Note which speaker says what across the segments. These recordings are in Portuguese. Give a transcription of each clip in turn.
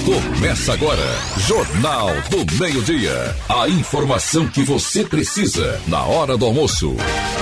Speaker 1: Começa agora, Jornal do Meio-Dia. A informação que você precisa na hora do almoço.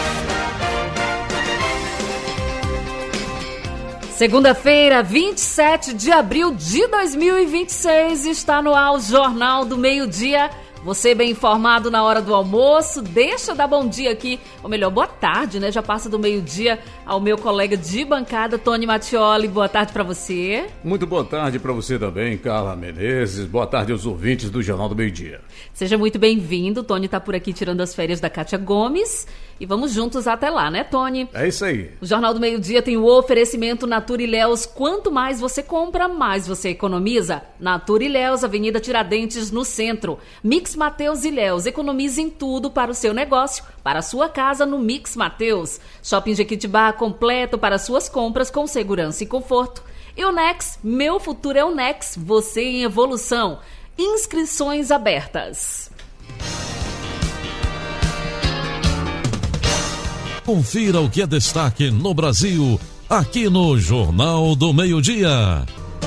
Speaker 2: Segunda-feira, 27 de abril de 2026, está no ar o Jornal do Meio-Dia. Você bem informado na hora do almoço. Deixa eu dar bom dia aqui, ou melhor, boa tarde, né? Já passa do meio-dia ao meu colega de bancada, Tony Mattioli. Boa tarde para você.
Speaker 3: Muito boa tarde para você também, Carla Menezes. Boa tarde aos ouvintes do Jornal do Meio-Dia.
Speaker 2: Seja muito bem-vindo. Tony tá por aqui tirando as férias da Kátia Gomes. E vamos juntos até lá, né, Tony?
Speaker 3: É isso aí.
Speaker 2: O Jornal do Meio-Dia tem o oferecimento Natura Ilhéus. Quanto mais você compra, mais você economiza. Natura Ilhéus, Avenida Tiradentes, no centro. Mix Mateus Ilhéus. Economize em tudo para o seu negócio, para a sua casa no Mix Mateus. Shopping Jequitibá completo para suas compras com segurança e conforto. E o Nex, meu futuro é o Nex, você em evolução. Inscrições abertas.
Speaker 4: Confira o que é destaque no Brasil, aqui no Jornal do Meio-Dia.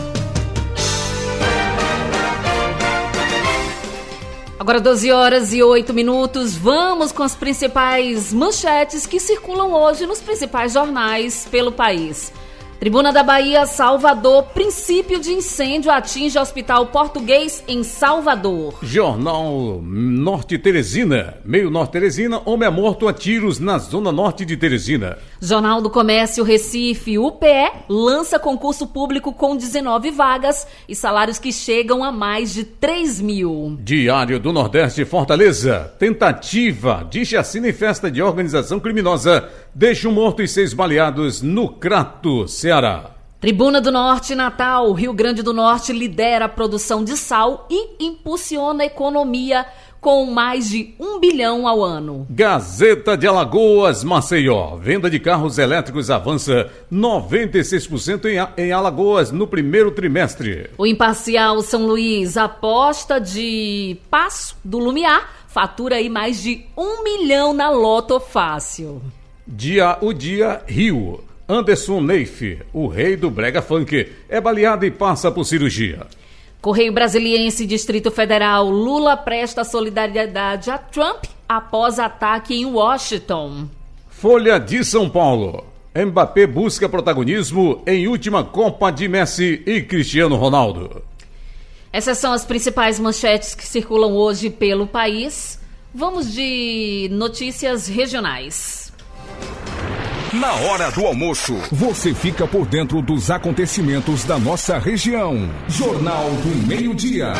Speaker 2: Agora 12 horas e 8 minutos, vamos com as principais manchetes que circulam hoje nos principais jornais pelo país. Tribuna da Bahia, Salvador, princípio de incêndio atinge Hospital Português em Salvador.
Speaker 3: Jornal Norte Teresina, meio Norte Teresina, homem é morto a tiros na zona norte de Teresina.
Speaker 2: Jornal do Comércio Recife, UPE, lança concurso público com 19 vagas e salários que chegam a mais de 3 mil.
Speaker 3: Diário do Nordeste, Fortaleza, tentativa de chacina e festa de organização criminosa deixa um morto e 6 baleados no Crato, Ceará.
Speaker 2: Tribuna do Norte, Natal, Rio Grande do Norte lidera a produção de sal e impulsiona a economia com mais de 1 bilhão ao ano.
Speaker 3: Gazeta de Alagoas, Maceió, venda de carros elétricos avança 96% em Alagoas no primeiro trimestre.
Speaker 2: O Imparcial São Luís, aposta de Passo do Lumiar, fatura aí mais de 1 milhão na Loto Fácil.
Speaker 3: O dia Rio. Anderson Neif, o rei do brega funk, é baleado e passa por cirurgia.
Speaker 2: Correio Brasiliense, Distrito Federal, Lula presta solidariedade a Trump após ataque em Washington.
Speaker 3: Folha de São Paulo. Mbappé busca protagonismo em última Copa de Messi e Cristiano Ronaldo.
Speaker 2: Essas são as principais manchetes que circulam hoje pelo país. Vamos de notícias regionais.
Speaker 1: Na hora do almoço, você fica por dentro dos acontecimentos da nossa região. Jornal do Meio-Dia.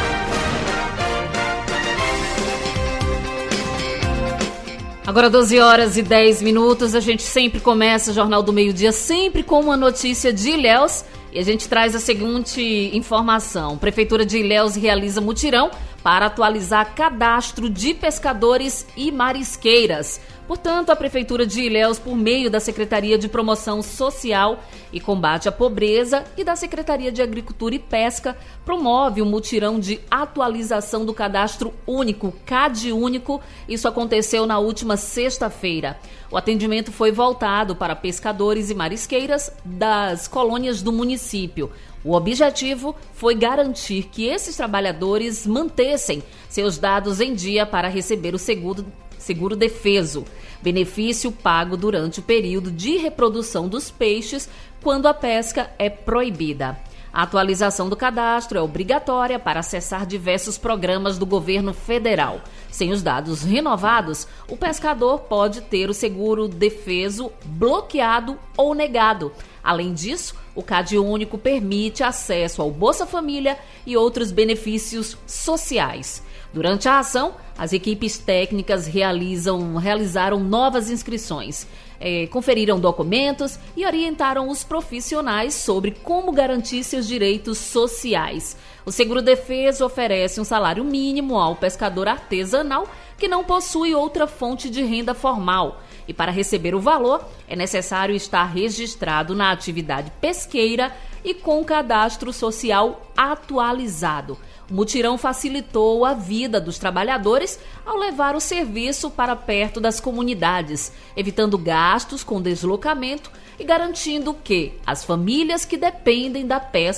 Speaker 2: Agora 12 horas e 10 minutos, a gente sempre começa o Jornal do Meio-Dia, sempre com uma notícia de Ilhéus. E a gente traz a seguinte informação. Prefeitura de Ilhéus realiza mutirão para atualizar cadastro de pescadores e marisqueiras. Portanto, a Prefeitura de Ilhéus, por meio da Secretaria de Promoção Social e Combate à Pobreza e da Secretaria de Agricultura e Pesca, promove um mutirão de atualização do Cadastro Único, CAD Único. Isso aconteceu na última sexta-feira. O atendimento foi voltado para pescadores e marisqueiras das colônias do município. O objetivo foi garantir que esses trabalhadores mantessem seus dados em dia para receber o seguro defeso, benefício pago durante o período de reprodução dos peixes quando a pesca é proibida. A atualização do cadastro é obrigatória para acessar diversos programas do governo federal. Sem os dados renovados, o pescador pode ter o seguro defeso bloqueado ou negado. Além disso, o CAD Único permite acesso ao Bolsa Família e outros benefícios sociais. Durante a ação, as equipes técnicas realizaram novas inscrições, conferiram documentos e orientaram os profissionais sobre como garantir seus direitos sociais. O seguro-defeso oferece um salário mínimo ao pescador artesanal que não possui outra fonte de renda formal. E para receber o valor, é necessário estar registrado na atividade pesqueira e com cadastro social atualizado. O mutirão facilitou a vida dos trabalhadores ao levar o serviço para perto das comunidades, evitando gastos com deslocamento e garantindo que as famílias que dependem da pesca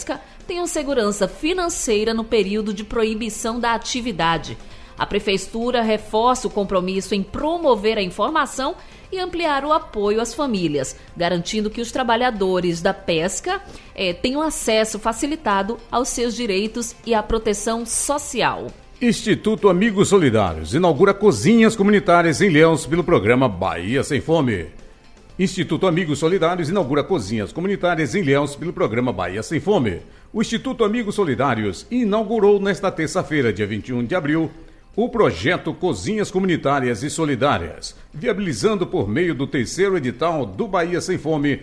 Speaker 2: tenham segurança financeira no período de proibição da atividade. A Prefeitura reforça o compromisso em promover a informação e ampliar o apoio às famílias, garantindo que os trabalhadores da pesca tenham acesso facilitado aos seus direitos e à proteção social.
Speaker 3: Instituto Amigos Solidários inaugura cozinhas comunitárias em Ilhéus pelo programa Bahia Sem Fome. Instituto Amigos Solidários inaugura cozinhas comunitárias em Ilhéus pelo programa Bahia Sem Fome. O Instituto Amigos Solidários inaugurou nesta terça-feira, dia 21 de abril, o projeto Cozinhas Comunitárias e Solidárias, viabilizando por meio do terceiro edital do Bahia Sem Fome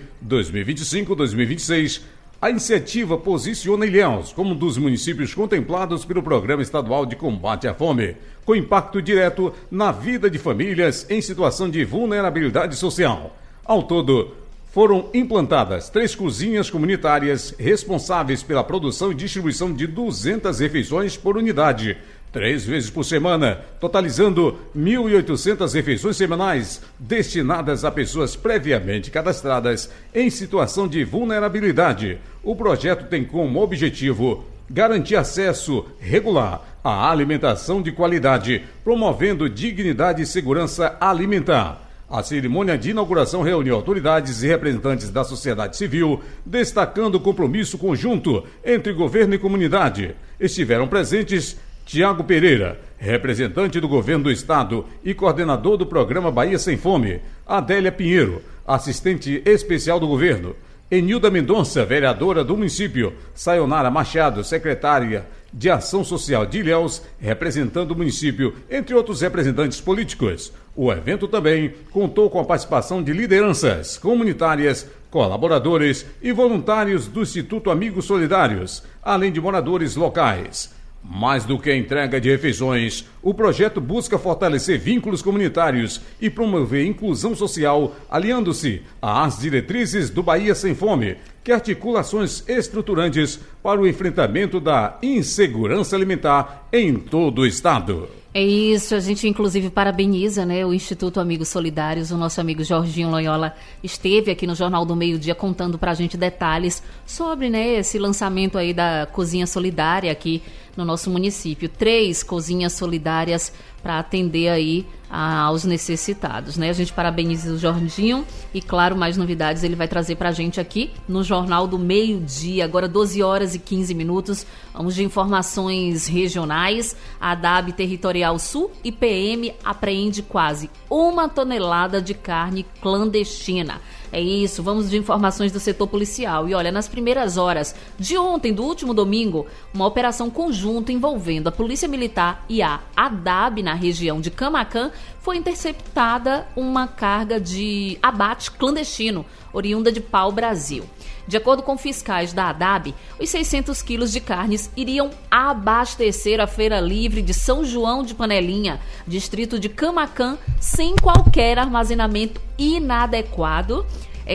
Speaker 3: 2025-2026, a iniciativa posiciona Ilhéus como um dos municípios contemplados pelo Programa Estadual de Combate à Fome, com impacto direto na vida de famílias em situação de vulnerabilidade social. Ao todo, foram implantadas 3 cozinhas comunitárias responsáveis pela produção e distribuição de 200 refeições por unidade, 3 vezes por semana, totalizando 1.800 refeições semanais destinadas a pessoas previamente cadastradas em situação de vulnerabilidade. O projeto tem como objetivo garantir acesso regular à alimentação de qualidade, promovendo dignidade e segurança alimentar. A cerimônia de inauguração reuniu autoridades e representantes da sociedade civil, destacando o compromisso conjunto entre governo e comunidade. Estiveram presentes Tiago Pereira, representante do governo do estado e coordenador do programa Bahia Sem Fome, Adélia Pinheiro, assistente especial do governo, Enilda Mendonça, vereadora do município, Sayonara Machado, secretária de Ação Social de Ilhéus, representando o município, entre outros representantes políticos. O evento também contou com a participação de lideranças comunitárias, colaboradores e voluntários do Instituto Amigos Solidários, além de moradores locais. Mais do que a entrega de refeições, o projeto busca fortalecer vínculos comunitários e promover inclusão social, aliando-se às diretrizes do Bahia Sem Fome, que articula ações estruturantes para o enfrentamento da insegurança alimentar em todo o estado.
Speaker 2: É isso, a gente inclusive parabeniza, o Instituto Amigos Solidários. O nosso amigo Jorginho Loyola esteve aqui no Jornal do Meio-Dia contando pra gente detalhes sobre esse lançamento aí da Cozinha Solidária aqui no nosso município. 3 cozinhas solidárias para atender aí aos necessitados, A gente parabeniza o Jorginho e, claro, mais novidades ele vai trazer pra gente aqui no Jornal do Meio-Dia. Agora 12 horas e 15 minutos, vamos de informações regionais. A ADAB Territorial Sul e PM apreende quase 1 tonelada de carne clandestina. É isso, vamos de informações do setor policial. E olha, nas primeiras horas de ontem, do último domingo, uma operação conjunta envolvendo a Polícia Militar e a ADAB na região de Camaquã, foi interceptada uma carga de abate clandestino, oriunda de Pau-Brasil. De acordo com fiscais da ADAB, os 600 quilos de carnes iriam abastecer a Feira Livre de São João de Panelinha, distrito de Camaquã, sem qualquer armazenamento inadequado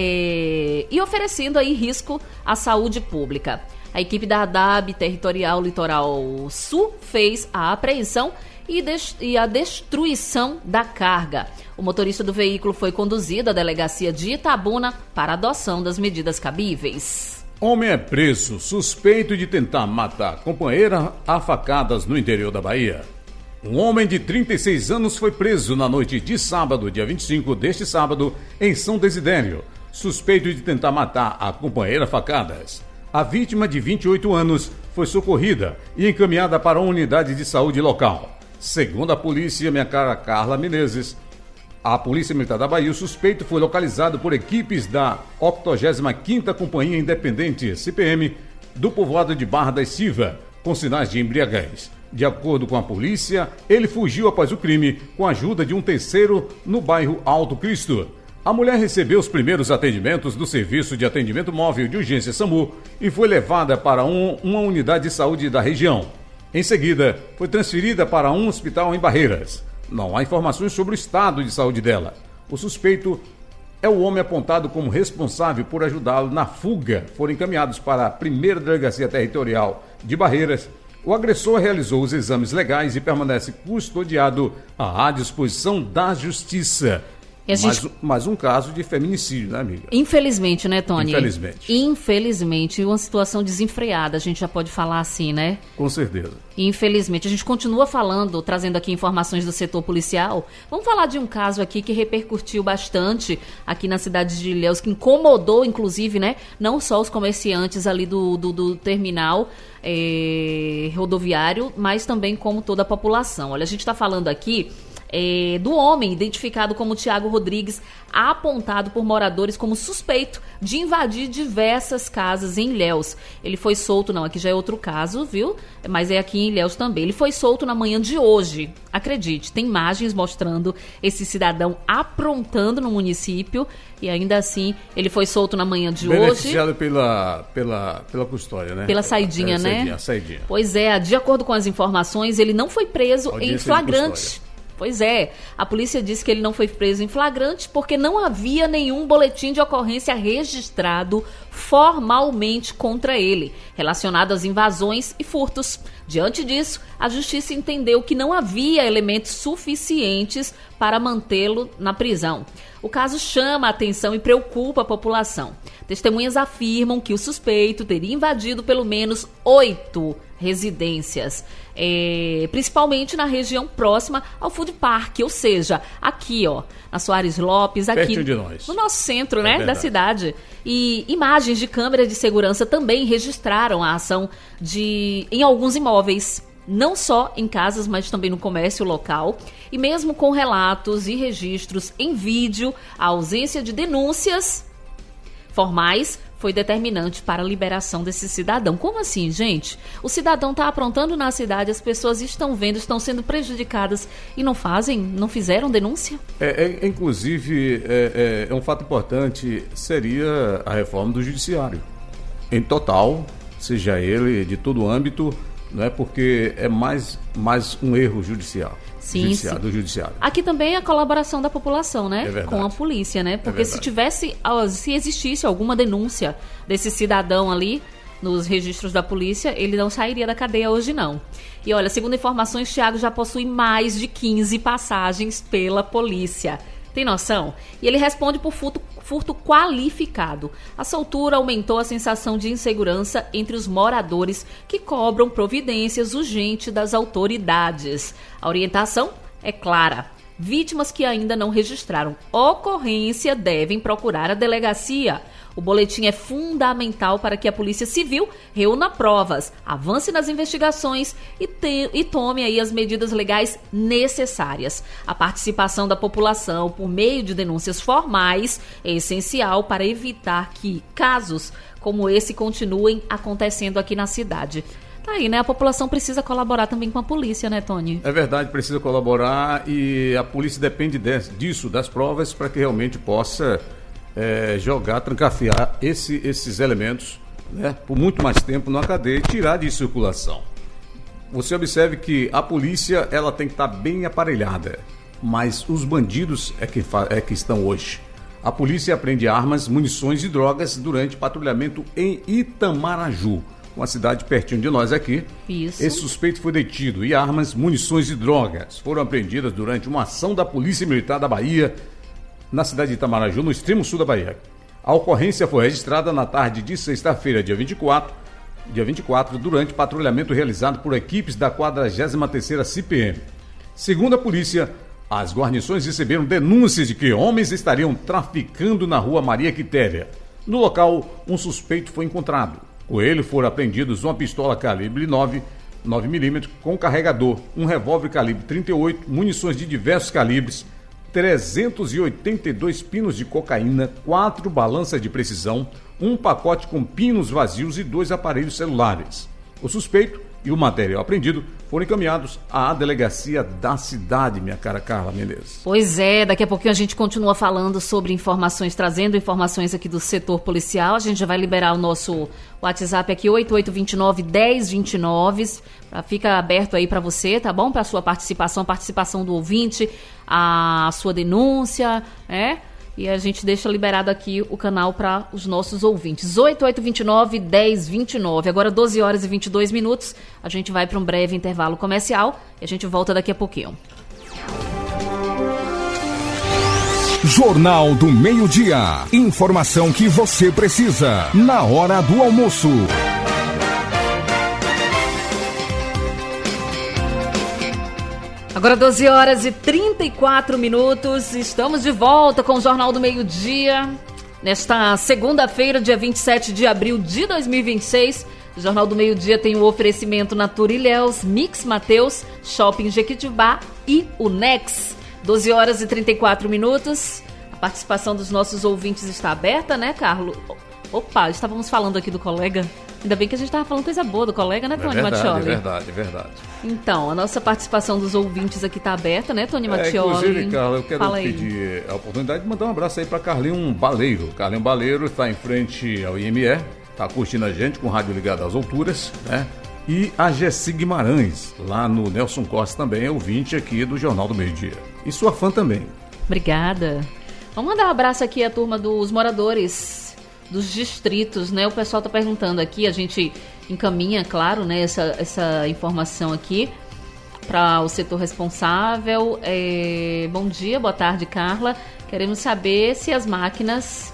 Speaker 2: e oferecendo aí risco à saúde pública. A equipe da ADAB Territorial Litoral Sul fez a apreensão e a destruição da carga. O motorista do veículo foi conduzido à delegacia de Itabuna para adoção das medidas cabíveis.
Speaker 3: Homem é preso suspeito de tentar matar companheira a facadas no interior da Bahia. Um homem de 36 anos foi preso na noite de sábado, dia 25 deste sábado, em São Desidério, suspeito de tentar matar a companheira a facadas. A vítima, de 28 anos, foi socorrida e encaminhada para uma unidade de saúde local. Segundo a polícia, minha cara Carla Menezes, a Polícia Militar da Bahia, o suspeito foi localizado por equipes da 85ª Companhia Independente, CPM, do povoado de Barra da Silva, com sinais de embriaguez. De acordo com a polícia, ele fugiu após o crime com a ajuda de um terceiro no bairro Alto Cristo. A mulher recebeu os primeiros atendimentos do Serviço de Atendimento Móvel de Urgência SAMU e foi levada para uma unidade de saúde da região. Em seguida, foi transferida para um hospital em Barreiras. Não há informações sobre o estado de saúde dela. O suspeito é o homem apontado como responsável por ajudá-lo na fuga. Foram encaminhados para a 1ª Delegacia Territorial de Barreiras. O agressor realizou os exames legais e permanece custodiado à disposição da Justiça. Mais um caso de feminicídio, né, amiga?
Speaker 2: Infelizmente, né, Tony?
Speaker 3: Infelizmente.
Speaker 2: Infelizmente, uma situação desenfreada, a gente já pode falar assim, né?
Speaker 3: Com certeza.
Speaker 2: Infelizmente. A gente continua falando, trazendo aqui informações do setor policial. Vamos falar de um caso aqui que repercutiu bastante aqui na cidade de Ilhéus, que incomodou, inclusive, né? Não só os comerciantes ali do terminal rodoviário, mas também como toda a população. Olha, a gente está falando aqui do homem identificado como Tiago Rodrigues, apontado por moradores como suspeito de invadir diversas casas em Ilhéus. Ele foi solto, não, aqui já é outro caso, viu? Mas é aqui em Ilhéus também. Ele foi solto na manhã de hoje. Acredite, tem imagens mostrando esse cidadão aprontando no município e ainda assim ele foi solto na manhã de hoje.
Speaker 3: Beneficiado pela custódia, né?
Speaker 2: Pela saidinha, né?
Speaker 3: A saidinha.
Speaker 2: Pois é, de acordo com as informações, ele não foi preso em flagrante. Pois é, a polícia disse que ele não foi preso em flagrante porque não havia nenhum boletim de ocorrência registrado formalmente contra ele, relacionado às invasões e furtos. Diante disso, a justiça entendeu que não havia elementos suficientes para mantê-lo na prisão. O caso chama a atenção e preocupa a população. Testemunhas afirmam que o suspeito teria invadido pelo menos 8 residências, principalmente na região próxima ao Food Park, ou seja, aqui, ó, na Soares Lopes, aqui
Speaker 3: perto de nós,
Speaker 2: no nosso centro, né, da cidade. E imagens de câmeras de segurança também registraram a ação em alguns imóveis, não só em casas, mas também no comércio local. E mesmo com relatos e registros em vídeo, a ausência de denúncias formais foi determinante para a liberação desse cidadão. Como assim, gente? O cidadão está aprontando na cidade, as pessoas estão vendo, estão sendo prejudicadas e não fizeram denúncia?
Speaker 3: Inclusive, um fato importante seria a reforma do judiciário. Em total, seja ele de todo o âmbito, né, porque é mais um erro judicial.
Speaker 2: Sim.
Speaker 3: Do judiciário.
Speaker 2: Aqui também a colaboração da população, né?
Speaker 3: É
Speaker 2: com a polícia, né? Porque se existisse alguma denúncia desse cidadão ali nos registros da polícia, ele não sairia da cadeia hoje, não. E olha, segundo informações, Thiago já possui mais de 15 passagens pela polícia. Tem noção? E ele responde por furto qualificado. A soltura aumentou a sensação de insegurança entre os moradores que cobram providências urgentes das autoridades. A orientação é clara. Vítimas que ainda não registraram ocorrência devem procurar a delegacia. O boletim é fundamental para que a Polícia Civil reúna provas, avance nas investigações e tome aí as medidas legais necessárias. A participação da população por meio de denúncias formais é essencial para evitar que casos como esse continuem acontecendo aqui na cidade. Tá aí, né? A população precisa colaborar também com a polícia, né, Tony?
Speaker 3: É verdade, precisa colaborar e a polícia depende disso, das provas, para que realmente possa trancafiar esses elementos, né, por muito mais tempo na cadeia e tirar de circulação. Você observe que a polícia ela tem que estar bem aparelhada, mas os bandidos é que estão hoje. A polícia apreende armas, munições e drogas durante patrulhamento em Itamaraju, uma cidade pertinho de nós aqui.
Speaker 2: Isso.
Speaker 3: Esse suspeito foi detido e armas, munições e drogas foram apreendidas durante uma ação da Polícia Militar da Bahia, na cidade de Itamaraju, no extremo sul da Bahia. A ocorrência foi registrada na tarde de sexta-feira, dia 24, durante patrulhamento realizado por equipes da 43ª CPM. Segundo a polícia, as guarnições receberam denúncias de que homens estariam traficando na rua Maria Quitéria. No local, um suspeito foi encontrado. Com ele foram apreendidos uma pistola calibre 9mm com carregador, um revólver calibre 38, munições de diversos calibres, 382 pinos de cocaína, 4 balanças de precisão, um pacote com pinos vazios e 2 aparelhos celulares. O suspeito e o material apreendido foram encaminhados à delegacia da cidade, minha cara Carla Menezes.
Speaker 2: Pois é, daqui a pouquinho a gente continua falando sobre informações, trazendo informações aqui do setor policial. A gente já vai liberar o nosso WhatsApp aqui, 8829-1029. Fica aberto aí para você, tá bom? Para a sua participação, a participação do ouvinte, a sua denúncia, né? E a gente deixa liberado aqui o canal para os nossos ouvintes. 8829-1029. Agora 12 horas e 22 minutos. A gente vai para um breve intervalo comercial e a gente volta daqui a pouquinho.
Speaker 1: Jornal do Meio-Dia. Informação que você precisa na hora do almoço.
Speaker 2: Agora 12 horas e 34 minutos, estamos de volta com o Jornal do Meio-Dia. Nesta segunda-feira, dia 27 de abril de 2026, o Jornal do Meio-Dia tem o oferecimento Natura Ilhéus, Mix Mateus, Shopping Jequitibá e Unex. 12 horas e 34 minutos. A participação dos nossos ouvintes está aberta, né, Carlos? Opa, estávamos falando aqui do colega. Ainda bem que a gente estava falando coisa boa do colega, né, Tony Mattioli?
Speaker 3: É verdade.
Speaker 2: Então, a nossa participação dos ouvintes aqui está aberta, né, Tony Mattioli?
Speaker 3: Inclusive, Carla, eu quero pedir a oportunidade de mandar um abraço aí para Carlinho Baleiro. Carlinho Baleiro está em frente ao IME, está curtindo a gente com o rádio ligado às alturas, né? E a Gessi Guimarães, lá no Nelson Costa também, é ouvinte aqui do Jornal do Meio-Dia. E sua fã também.
Speaker 2: Obrigada. Vamos mandar um abraço aqui à turma dos moradores dos distritos, né? O pessoal está perguntando aqui, a gente encaminha, claro, né, essa informação aqui para o setor responsável. Bom dia, boa tarde, Carla. Queremos saber se as máquinas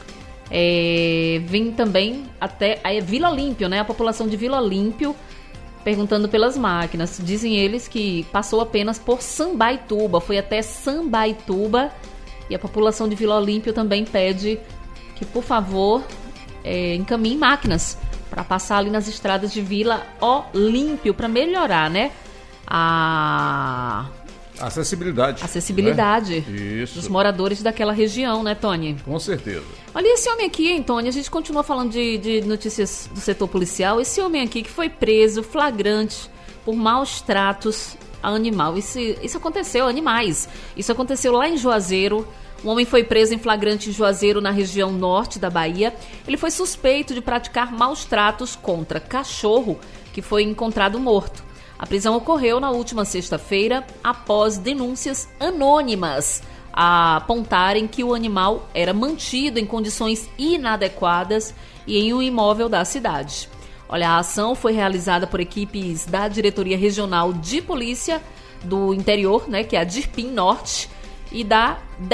Speaker 2: vêm também até a Vila Olímpio, né? A população de Vila Olímpio perguntando pelas máquinas. Dizem eles que passou apenas por Sambaituba, foi até Sambaituba, e a população de Vila Olímpio também pede que, por favor, encaminhe máquinas para passar ali nas estradas de Vila Olímpio, para melhorar, né, a acessibilidade
Speaker 3: né?
Speaker 2: Dos moradores daquela região, né, Tony?
Speaker 3: Com certeza.
Speaker 2: Olha esse homem aqui, hein, Tony? A gente continua falando de notícias do setor policial. Esse homem aqui que foi preso flagrante por maus tratos a animal. Isso aconteceu, animais. Isso aconteceu lá em Juazeiro. Um homem foi preso em flagrante em Juazeiro, na região norte da Bahia. Ele foi suspeito de praticar maus tratos contra cachorro, que foi encontrado morto. A prisão ocorreu na última sexta-feira, após denúncias anônimas a apontarem que o animal era mantido em condições inadequadas e em um imóvel da cidade. Olha, a ação foi realizada por equipes da Diretoria Regional de Polícia do Interior, né, que é a DIRPIM Norte, e da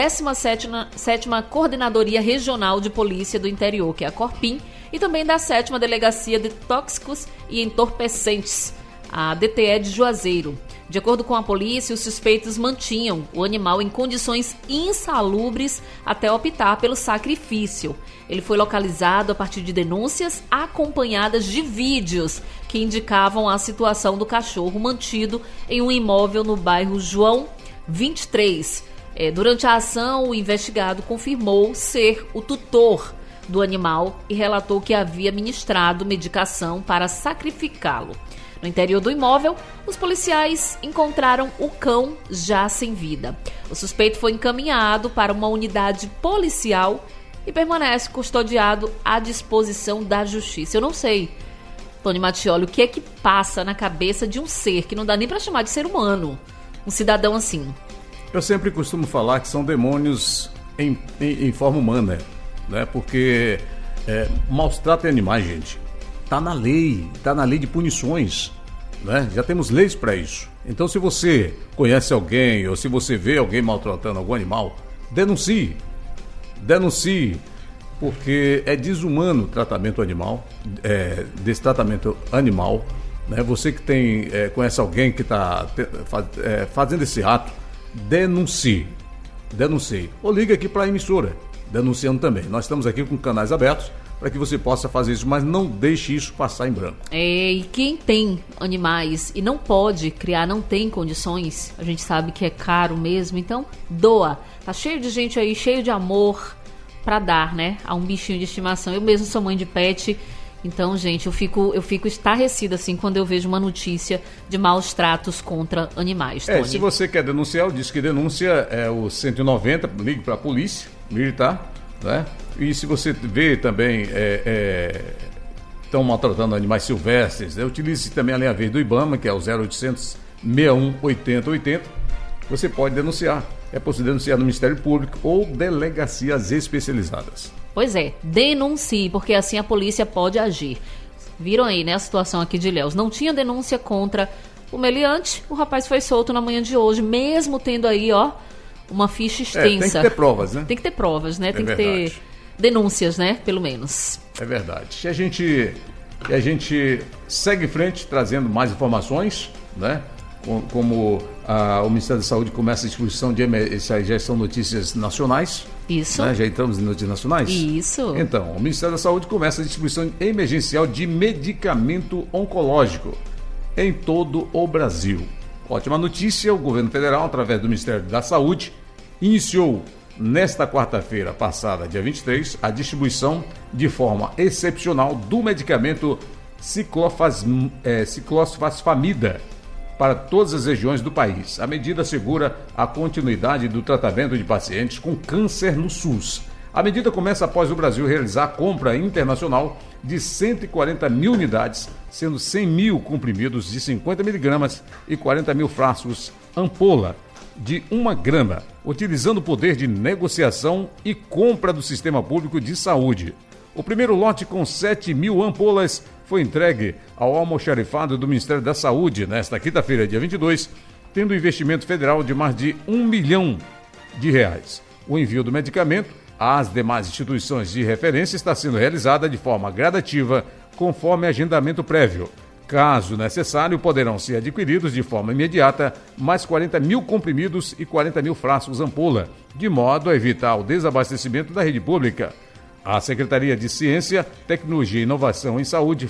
Speaker 2: 17ª Coordenadoria Regional de Polícia do Interior, que é a Corpim, e também da 7ª Delegacia de Tóxicos e Entorpecentes, a DTE de Juazeiro. De acordo com a polícia, os suspeitos mantinham o animal em condições insalubres até optar pelo sacrifício. Ele foi localizado a partir de denúncias acompanhadas de vídeos que indicavam a situação do cachorro mantido em um imóvel no bairro João 23. Durante a ação, o investigado confirmou ser o tutor do animal e relatou que havia ministrado medicação para sacrificá-lo. No interior do imóvel, os policiais encontraram o cão já sem vida. O suspeito foi encaminhado para uma unidade policial e permanece custodiado à disposição da justiça. Eu não sei, Tony Mattioli, o que é que passa na cabeça de um ser que não dá nem para chamar de ser humano, um cidadão assim.
Speaker 3: Eu sempre costumo falar que são demônios em forma humana, né? Porque maus trato em animais, gente, tá na lei de punições, né? Já temos leis para isso. Então, se você conhece alguém ou se você vê alguém maltratando algum animal, denuncie, porque é desumano o tratamento animal, desse tratamento animal, né? Você que conhece alguém que está fazendo esse ato, denuncie, ou ligue aqui para a emissora, denunciando também. Nós estamos aqui com canais abertos para que você possa fazer isso, mas não deixe isso passar em branco.
Speaker 2: E quem tem animais e não pode criar, não tem condições, a gente sabe que é caro mesmo, então doa. Tá cheio de gente aí, cheio de amor para dar, né, a um bichinho de estimação. Eu mesmo sou mãe de pet. Então, gente, eu fico estarrecida assim quando eu vejo uma notícia de maus tratos contra animais, Tony.
Speaker 3: Se você quer denunciar, o Disque Denúncia é o 190, ligue para a polícia militar, né? E se você vê também estão maltratando animais silvestres, utilize também a linha verde do IBAMA, que é o 0800 61 80 80. Você pode denunciar. É possível denunciar no Ministério Público ou delegacias especializadas.
Speaker 2: Pois é, denuncie, porque assim a polícia pode agir. Viram aí, né, a situação aqui de Ilhéus. Não tinha denúncia contra o meliante, o rapaz foi solto na manhã de hoje, mesmo tendo aí, uma ficha extensa.
Speaker 3: Tem que ter provas, né?
Speaker 2: Tem que ter provas, né? Tem que
Speaker 3: verdade.
Speaker 2: ter denúncias, né? Pelo menos.
Speaker 3: É verdade. E a gente segue em frente trazendo mais informações, né? Como o Ministério da Saúde começa a distribuição já são notícias nacionais.
Speaker 2: Isso.
Speaker 3: Né? Já entramos em notícias nacionais?
Speaker 2: Isso.
Speaker 3: Então, o Ministério da Saúde começa a distribuição emergencial de medicamento oncológico em todo o Brasil. Ótima notícia, o governo federal, através do Ministério da Saúde, iniciou nesta quarta-feira passada, dia 23, a distribuição de forma excepcional do medicamento ciclofosfamida para todas as regiões do país. A medida assegura a continuidade do tratamento de pacientes com câncer no SUS. A medida começa após o Brasil realizar a compra internacional de 140 mil unidades, sendo 100 mil comprimidos de 50 miligramas e 40 mil frascos ampola de 1 grama, utilizando o poder de negociação e compra do Sistema Público de Saúde. O primeiro lote com 7 mil ampolas foi entregue ao almoxarifado do Ministério da Saúde nesta quinta-feira, dia 22, tendo investimento federal de mais de R$1 milhão. O envio do medicamento às demais instituições de referência está sendo realizada de forma gradativa, conforme agendamento prévio. Caso necessário, poderão ser adquiridos de forma imediata mais 40 mil comprimidos e 40 mil frascos ampola, de modo a evitar o desabastecimento da rede pública. A Secretaria de Ciência, Tecnologia e Inovação em Saúde,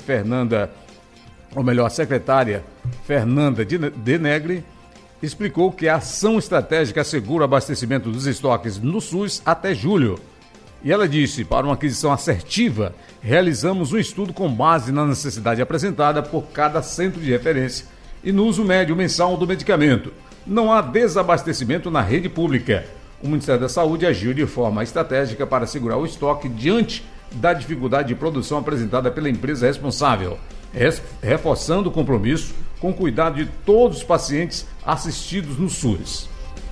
Speaker 3: a secretária Fernanda Denegri, explicou que a ação estratégica assegura o abastecimento dos estoques no SUS até julho. E ela disse, para uma aquisição assertiva, realizamos um estudo com base na necessidade apresentada por cada centro de referência e no uso médio mensal do medicamento. Não há desabastecimento na rede pública. O Ministério da Saúde agiu de forma estratégica para segurar o estoque diante da dificuldade de produção apresentada pela empresa responsável, reforçando o compromisso com o cuidado de todos os pacientes assistidos no SUS.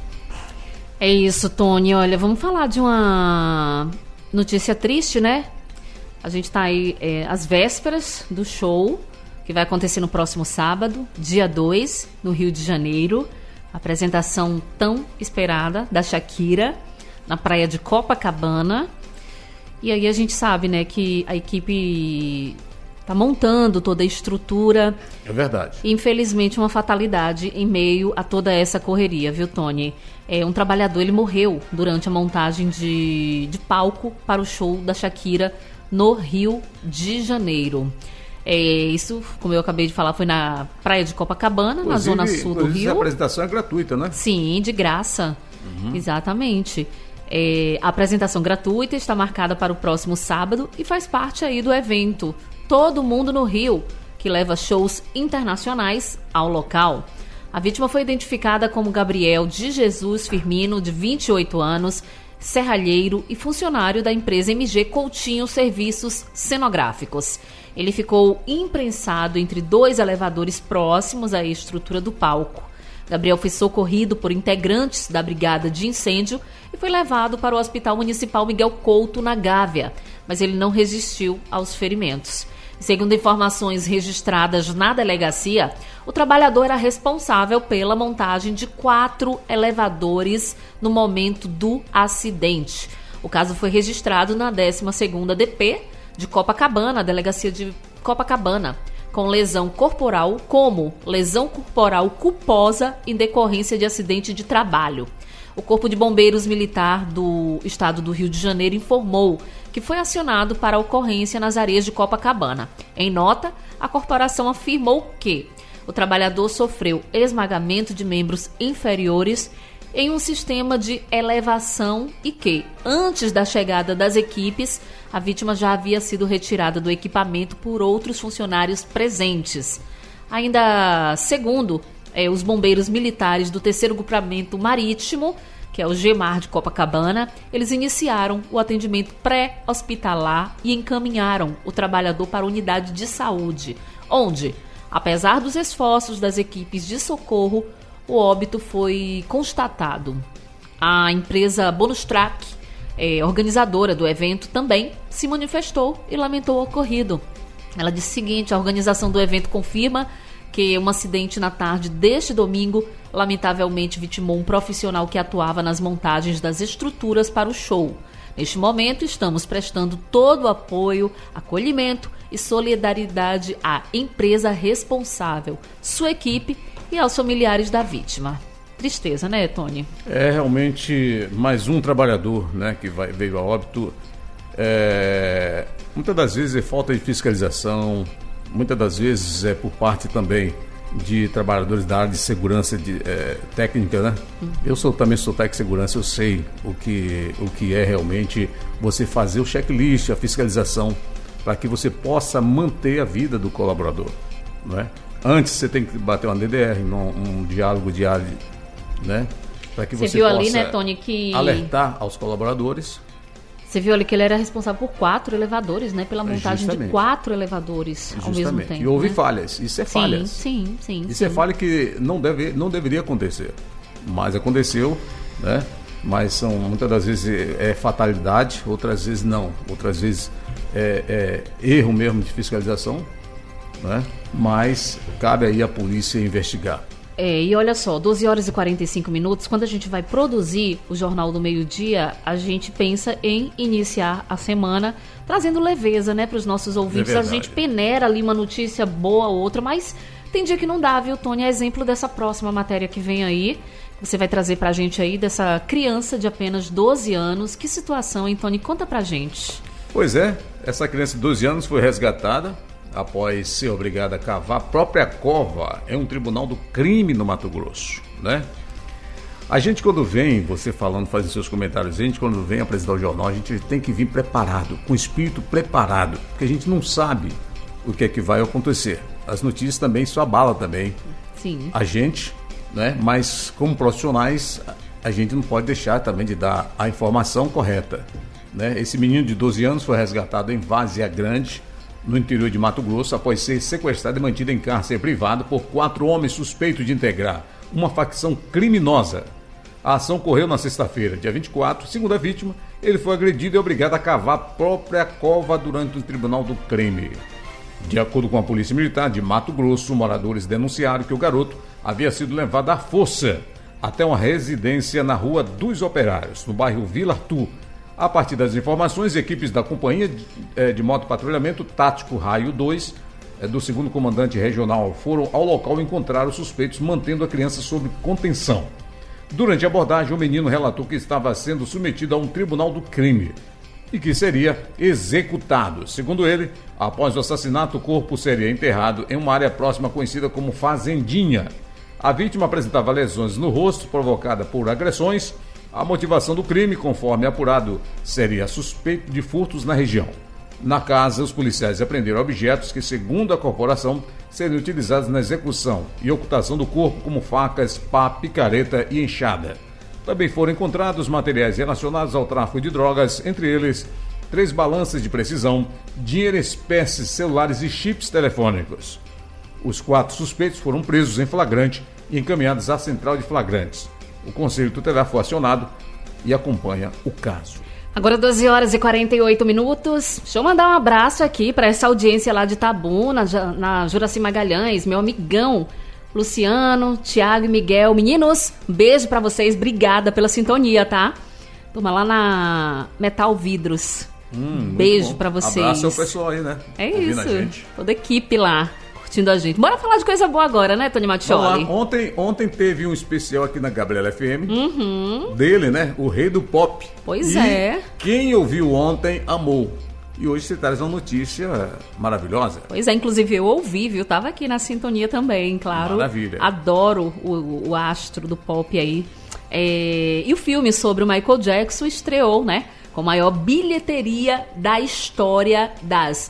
Speaker 2: É isso, Tony. Olha, vamos falar de uma notícia triste, né? A gente está aí às vésperas do show que vai acontecer no próximo sábado, dia 2, no Rio de Janeiro. Apresentação tão esperada da Shakira na praia de Copacabana. E aí a gente sabe, né, que a equipe está montando toda a estrutura.
Speaker 3: É verdade.
Speaker 2: E, infelizmente, uma fatalidade em meio a toda essa correria, viu, Tony? Um trabalhador, ele morreu durante a montagem de palco para o show da Shakira no Rio de Janeiro. Isso, como eu acabei de falar, foi na praia de Copacabana, na zona sul do Rio.
Speaker 3: A apresentação é gratuita, né?
Speaker 2: Sim, de graça. Exatamente. A apresentação gratuita está marcada para o próximo sábado e faz parte aí do evento Todo Mundo no Rio, que leva shows internacionais ao local. A vítima foi identificada como Gabriel de Jesus Firmino, de 28 anos, serralheiro e funcionário da empresa MG Coutinho Serviços Cenográficos. Ele ficou imprensado entre 2 elevadores próximos à estrutura do palco. Gabriel foi socorrido por integrantes da Brigada de Incêndio e foi levado para o Hospital Municipal Miguel Couto, na Gávea, mas ele não resistiu aos ferimentos. Segundo informações registradas na delegacia, o trabalhador era responsável pela montagem de 4 elevadores no momento do acidente. O caso foi registrado na 12ª DP de Copacabana, a delegacia de Copacabana, com lesão corporal culposa em decorrência de acidente de trabalho. O Corpo de Bombeiros Militar do Estado do Rio de Janeiro informou que foi acionado para a ocorrência nas areias de Copacabana. Em nota, a corporação afirmou que o trabalhador sofreu esmagamento de membros inferiores em um sistema de elevação e que, antes da chegada das equipes, a vítima já havia sido retirada do equipamento por outros funcionários presentes. Ainda segundo os bombeiros militares do 3º Grupamento Marítimo, que é o GEMAR de Copacabana, eles iniciaram o atendimento pré-hospitalar e encaminharam o trabalhador para a unidade de saúde, onde, apesar dos esforços das equipes de socorro, o óbito foi constatado. A empresa Bonus Track, organizadora do evento, também se manifestou e lamentou o ocorrido. Ela disse o seguinte: a organização do evento confirma porque um acidente na tarde deste domingo lamentavelmente vitimou um profissional que atuava nas montagens das estruturas para o show. Neste momento, estamos prestando todo o apoio, acolhimento e solidariedade à empresa responsável, sua equipe e aos familiares da vítima. Tristeza, né, Tony?
Speaker 3: É realmente mais um trabalhador, né, que veio a óbito. Muitas das vezes é falta de fiscalização, muitas das vezes é por parte também de trabalhadores da área de segurança técnica, né? Eu também sou técnico de segurança, eu sei o que é realmente você fazer o checklist, a fiscalização, para que você possa manter a vida do colaborador, né? Antes você tem que bater uma DDR, um diálogo diário, né? Para que você
Speaker 2: viu
Speaker 3: possa
Speaker 2: ali, né, Tony, que
Speaker 3: alertar aos colaboradores.
Speaker 2: Você viu ali que ele era responsável por 4 elevadores, né? Pela montagem de 4 elevadores ao mesmo tempo.
Speaker 3: E houve
Speaker 2: né?
Speaker 3: falhas. Isso é falhas.
Speaker 2: Sim.
Speaker 3: Isso é falha que não deveria acontecer. Mas aconteceu, né? Mas muitas das vezes é fatalidade, outras vezes não. Outras vezes é erro mesmo de fiscalização, né? Mas cabe aí à polícia investigar.
Speaker 2: E olha só, 12 horas e 45 minutos, quando a gente vai produzir o Jornal do Meio-Dia, a gente pensa em iniciar a semana trazendo leveza, né, para os nossos ouvintes. A gente peneira ali uma notícia boa ou outra, mas tem dia que não dá, viu, Tony? É exemplo dessa próxima matéria que vem aí. Você vai trazer pra gente aí dessa criança de apenas 12 anos. Que situação, hein, Tony? Conta pra gente.
Speaker 3: Pois é, essa criança de 12 anos foi resgatada após ser obrigada a cavar a própria cova em um tribunal do crime no Mato Grosso, né? A gente quando vem, você falando, fazendo seus comentários, a gente quando vem apresentar o jornal, a gente tem que vir preparado, com o espírito preparado, porque a gente não sabe o que é que vai acontecer. As notícias também, isso abala também.
Speaker 2: Sim.
Speaker 3: A gente, né? Mas como profissionais, a gente não pode deixar também de dar a informação correta, né? Esse menino de 12 anos foi resgatado em Várzea Grande, no interior de Mato Grosso, após ser sequestrado e mantido em cárcere privado por 4 homens suspeitos de integrar uma facção criminosa. A ação ocorreu na sexta-feira, dia 24. Segundo a vítima, ele foi agredido e obrigado a cavar a própria cova durante um tribunal do crime. De acordo com a Polícia Militar de Mato Grosso, moradores denunciaram que o garoto havia sido levado à força até uma residência na Rua dos Operários, no bairro Vila Artur. A partir das informações, equipes da Companhia de Motopatrulhamento Tático Raio 2, do 2º Comandante Regional, foram ao local e encontraram os suspeitos mantendo a criança sob contenção. Durante a abordagem, o menino relatou que estava sendo submetido a um tribunal do crime e que seria executado. Segundo ele, após o assassinato, o corpo seria enterrado em uma área próxima conhecida como Fazendinha. A vítima apresentava lesões no rosto provocadas por agressões. A motivação do crime, conforme apurado, seria suspeito de furtos na região. Na casa, os policiais apreenderam objetos que, segundo a corporação, seriam utilizados na execução e ocultação do corpo, como facas, pá, picareta e enxada. Também foram encontrados materiais relacionados ao tráfico de drogas, entre eles 3 balanças de precisão, dinheiro em espécie, celulares e chips telefônicos. Os 4 suspeitos foram presos em flagrante e encaminhados à central de flagrantes. O Conselho Tutelar foi acionado e acompanha o caso.
Speaker 2: Agora 12 horas e 48 minutos. Deixa eu mandar um abraço aqui para essa audiência lá de Itabuna, na Juraci Magalhães, meu amigão Luciano, Tiago e Miguel. Meninos, beijo para vocês, obrigada pela sintonia, tá? Toma lá na Metal Vidros. Beijo para vocês.
Speaker 3: Abraço ao pessoal aí, né?
Speaker 2: É isso, toda a equipe lá. Curtindo a gente. Bora falar de coisa boa agora, né, Tony Mattioli?
Speaker 3: Ontem teve um especial aqui na Gabriela FM, dele, né? O rei do pop.
Speaker 2: Pois é.
Speaker 3: Quem ouviu ontem, amou. E hoje você traz uma notícia maravilhosa.
Speaker 2: Pois é, inclusive eu ouvi, viu? Tava aqui na sintonia também, claro.
Speaker 3: Maravilha.
Speaker 2: Adoro o astro do pop aí. E o filme sobre o Michael Jackson estreou, né? Com a maior bilheteria da história das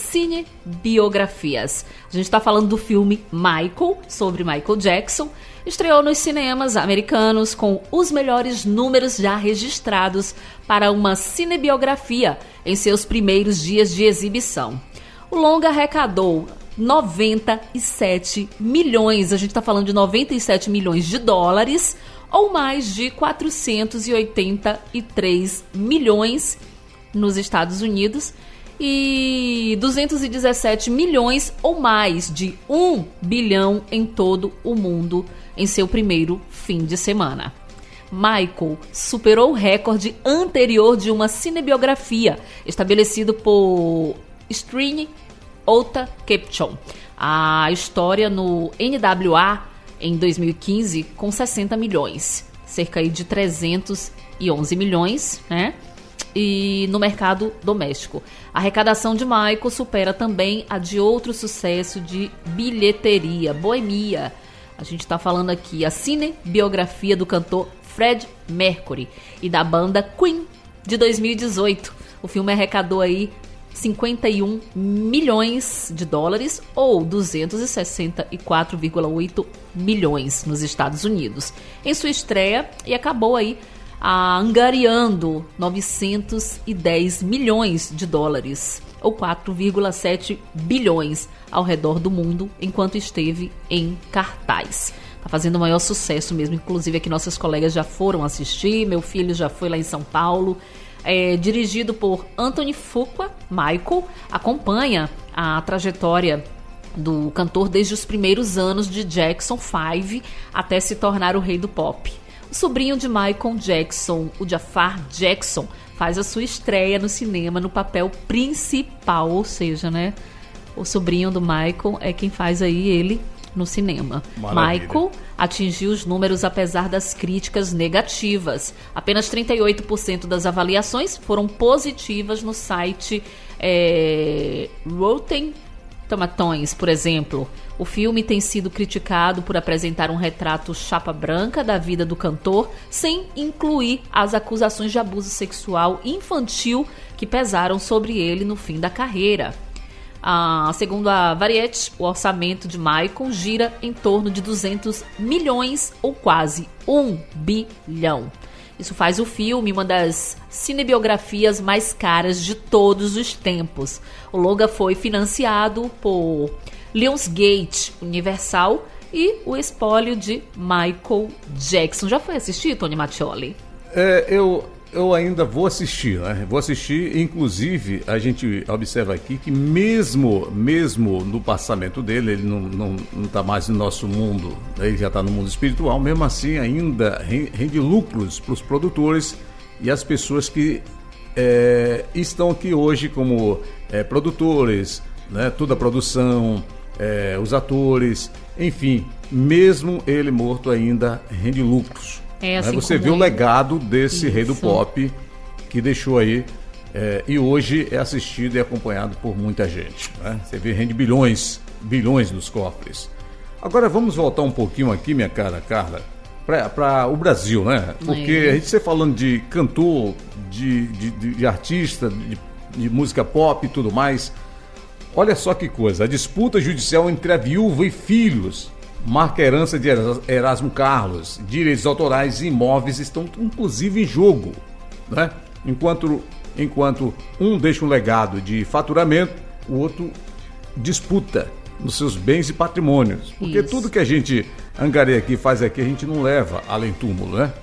Speaker 2: cinebiografias. A gente está falando do filme Michael, sobre Michael Jackson. Estreou nos cinemas americanos com os melhores números já registrados para uma cinebiografia em seus primeiros dias de exibição. O longa arrecadou 97 milhões, a gente está falando de 97 milhões de dólares, ou mais de 483 milhões nos Estados Unidos. e 217 milhões ou mais de 1 bilhão em todo o mundo em seu primeiro fim de semana. Michael superou o recorde anterior de uma cinebiografia estabelecido por String Ota Kepchon. A história no NWA em 2015 com 60 milhões, cerca de 311 milhões, né? E no mercado doméstico. A arrecadação de Michael supera também a de outro sucesso de bilheteria, Bohemia. A gente está falando aqui a cinebiografia do cantor Fred Mercury e da banda Queen, de 2018. O filme arrecadou aí 51 milhões de dólares ou 264,8 milhões nos Estados Unidos em sua estreia e acabou aí angariando 910 milhões de dólares ou 4,7 bilhões ao redor do mundo enquanto esteve em cartaz. Tá fazendo o maior sucesso mesmo, inclusive aqui nossas colegas já foram assistir, meu filho já foi lá em São Paulo. Dirigido por Anthony Fuqua, Michael acompanha a trajetória do cantor desde os primeiros anos de Jackson 5 até se tornar o rei do pop. O sobrinho de Michael Jackson, o Jafar Jackson, faz a sua estreia no cinema no papel principal, ou seja, né, o sobrinho do Michael é quem faz aí ele no cinema. Maravilha. Michael atingiu os números apesar das críticas negativas. Apenas 38% das avaliações foram positivas no site Rotten Tomatoes, por exemplo. O filme tem sido criticado por apresentar um retrato chapa branca da vida do cantor, sem incluir as acusações de abuso sexual infantil que pesaram sobre ele no fim da carreira. Segundo a Variety, o orçamento de Michael gira em torno de 200 milhões ou quase 1 bilhão. Isso faz o filme uma das cinebiografias mais caras de todos os tempos. O longa foi financiado por Lionsgate, Universal e o espólio de Michael Jackson. Já foi assistir, Tony Mattioli?
Speaker 3: Eu ainda vou assistir, né? Vou assistir, inclusive, a gente observa aqui que mesmo no passamento dele, ele não está mais no nosso mundo, né? Ele já está no mundo espiritual, mesmo assim ainda rende lucros para os produtores e as pessoas que estão aqui hoje como produtores, né? Toda a produção, os atores, enfim, mesmo ele morto ainda rende lucros. Assim você vê o legado desse rei do pop que deixou aí e hoje é assistido e acompanhado por muita gente, né? Você vê, rende bilhões nos cofres. Agora vamos voltar um pouquinho aqui, minha cara Carla, para o Brasil, né? Porque a gente está falando de cantor, de artista, de música pop e tudo mais. Olha só que coisa, a disputa judicial entre a viúva e filhos marca a herança de Erasmo Carlos. Direitos autorais e imóveis estão inclusive em jogo, né? Enquanto um deixa um legado de faturamento, o outro disputa nos seus bens e patrimônios. Porque tudo que a gente angaria aqui, faz aqui, a gente não leva além túmulo, né?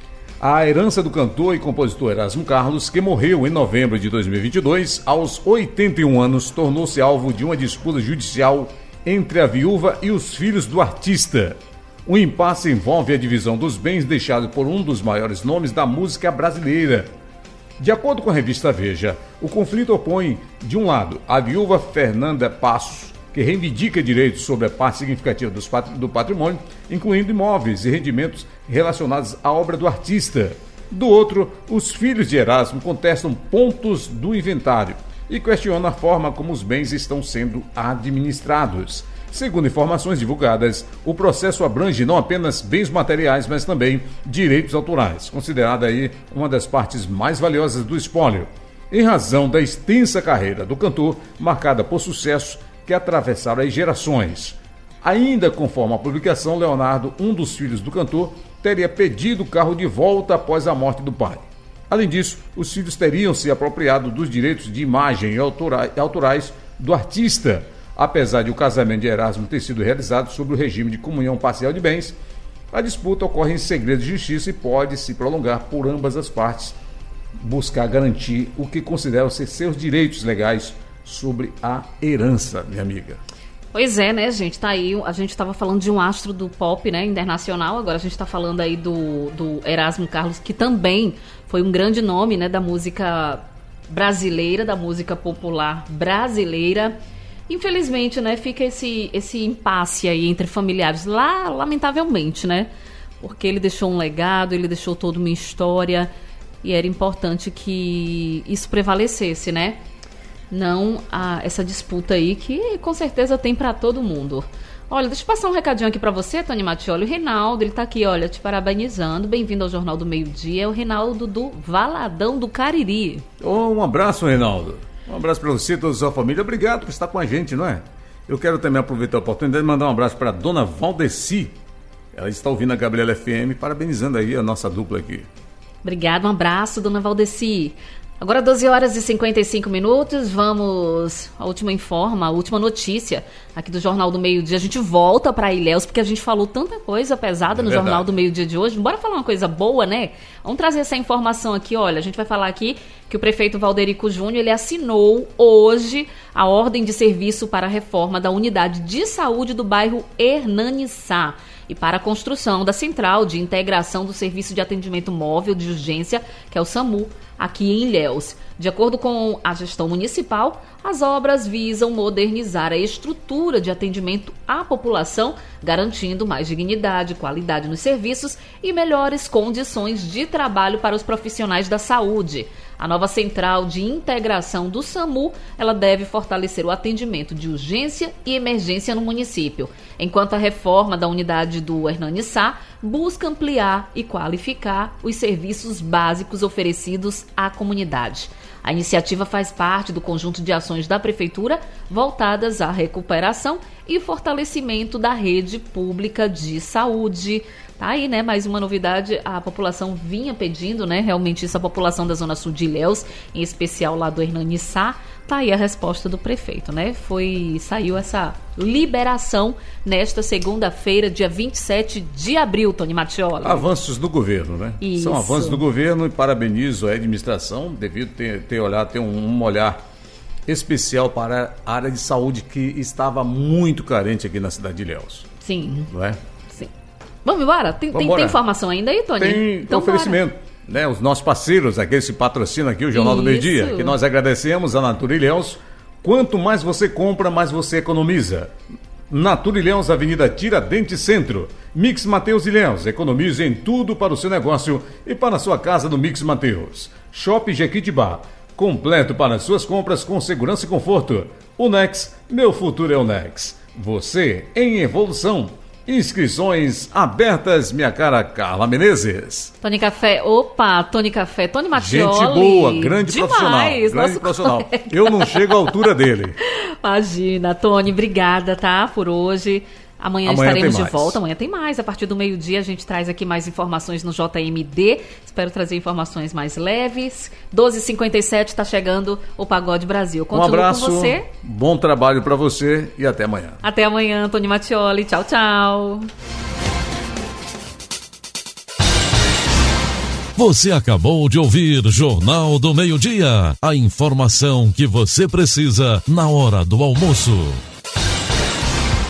Speaker 3: A herança do cantor e compositor Erasmo Carlos, que morreu em novembro de 2022, aos 81 anos, tornou-se alvo de uma disputa judicial entre a viúva e os filhos do artista. O impasse envolve a divisão dos bens deixado por um dos maiores nomes da música brasileira. De acordo com a revista Veja, o conflito opõe, de um lado, a viúva Fernanda Passos, que reivindica direitos sobre a parte significativa do patrimônio, incluindo imóveis e rendimentos relacionados à obra do artista. Do outro, os filhos de Erasmo contestam pontos do inventário e questiona a forma como os bens estão sendo administrados. Segundo informações divulgadas, o processo abrange não apenas bens materiais, mas também direitos autorais, considerada aí uma das partes mais valiosas do espólio, em razão da extensa carreira do cantor, marcada por sucesso que atravessaram as gerações. Ainda conforme a publicação, Leonardo, um dos filhos do cantor, teria pedido o carro de volta após a morte do pai. Além disso, os filhos teriam se apropriado dos direitos de imagem e autorais do artista. Apesar de o casamento de Erasmo ter sido realizado sob o regime de comunhão parcial de bens, a disputa ocorre em segredo de justiça e pode se prolongar por ambas as partes buscar garantir o que consideram ser seus direitos legais sobre a herança, minha amiga.
Speaker 2: Pois é, né, gente? Tá aí, a gente estava falando de um astro do pop, né, internacional, agora a gente está falando aí do Erasmo Carlos, que também foi um grande nome, né, da música brasileira, da música popular brasileira. Infelizmente, né, fica esse impasse aí entre familiares, lamentavelmente, né, porque ele deixou um legado, ele deixou toda uma história e era importante que isso prevalecesse, né? Não essa disputa aí que com certeza tem para todo mundo. Olha, deixa eu passar um recadinho aqui para você, Tony Mattioli. O Reinaldo, ele tá aqui, olha, te parabenizando. Bem-vindo ao Jornal do Meio-Dia. É o Reinaldo do Valadão do Cariri.
Speaker 3: Um abraço, Reinaldo. Um abraço para você e toda a sua família. Obrigado por estar com a gente, não é? Eu quero também aproveitar a oportunidade de mandar um abraço para a dona Valdeci. Ela está ouvindo a Gabriela FM, parabenizando aí a nossa dupla aqui.
Speaker 2: Obrigado, um abraço, dona Valdeci. Agora 12 horas e 55 minutos, vamos à última notícia aqui do Jornal do Meio-Dia. A gente volta para Ilhéus, porque a gente falou tanta coisa pesada no Jornal do Meio-Dia de hoje. Bora falar uma coisa boa, né? Vamos trazer essa informação aqui, olha, a gente vai falar aqui que o prefeito Valderico Júnior, ele assinou hoje a ordem de serviço para a reforma da unidade de saúde do bairro Hernani-Sá e para a construção da central de integração do Serviço de Atendimento Móvel de Urgência, que é o SAMU, aqui em Ilhéus. De acordo com a gestão municipal, as obras visam modernizar a estrutura de atendimento à população, garantindo mais dignidade, qualidade nos serviços e melhores condições de trabalho para os profissionais da saúde. A nova central de integração do SAMU, ela deve fortalecer o atendimento de urgência e emergência no município, enquanto a reforma da unidade do Hernani-Sá busca ampliar e qualificar os serviços básicos oferecidos à comunidade. A iniciativa faz parte do conjunto de ações da Prefeitura voltadas à recuperação e fortalecimento da rede pública de saúde. Tá aí, né? Mais uma novidade, a população vinha pedindo, né? Realmente isso, a população da Zona Sul de Ilhéus, em especial lá do Hernani-Sá. Tá aí a resposta do prefeito, né? Saiu essa liberação nesta segunda-feira, dia 27 de abril, Tony Mattioli.
Speaker 3: Avanços do governo, né?
Speaker 2: Isso.
Speaker 3: São avanços do governo e parabenizo a administração devido ter um olhar especial para a área de saúde que estava muito carente aqui na cidade de Ilhéus.
Speaker 2: Sim.
Speaker 3: Não é?
Speaker 2: Sim. Vamos embora? Tem informação ainda aí, Tony?
Speaker 3: Tem então, oferecimento. Né, os nossos parceiros, aqueles que patrocinam aqui o Jornal do Meio-Dia, que nós agradecemos a Natura Ilhéus. Quanto mais você compra, mais você economiza. Natura Ilhéus, Avenida Tiradentes Centro. Mix Mateus Ilhéus, economize em tudo para o seu negócio e para a sua casa no Mix Mateus. Shopping Jequitibá, completo para suas compras com segurança e conforto. Unex, meu futuro é Unex. Você em evolução. Inscrições abertas, minha cara Carla Menezes.
Speaker 2: Tony Café, Tony Mattioli.
Speaker 3: Gente boa, grande
Speaker 2: demais,
Speaker 3: profissional. Eu não chego à altura dele.
Speaker 2: Imagina, Tony, obrigada, tá, por hoje. Amanhã estaremos de volta, amanhã tem mais. A partir do meio-dia a gente traz aqui mais informações no JMD. Espero trazer informações mais leves. 12h57 está chegando o Pagode Brasil. Continuo
Speaker 3: um abraço,
Speaker 2: com você.
Speaker 3: Bom trabalho para você e até amanhã.
Speaker 2: Até amanhã, Tony Mattioli. Tchau, tchau.
Speaker 4: Você acabou de ouvir Jornal do Meio-Dia. A informação que você precisa na hora do almoço.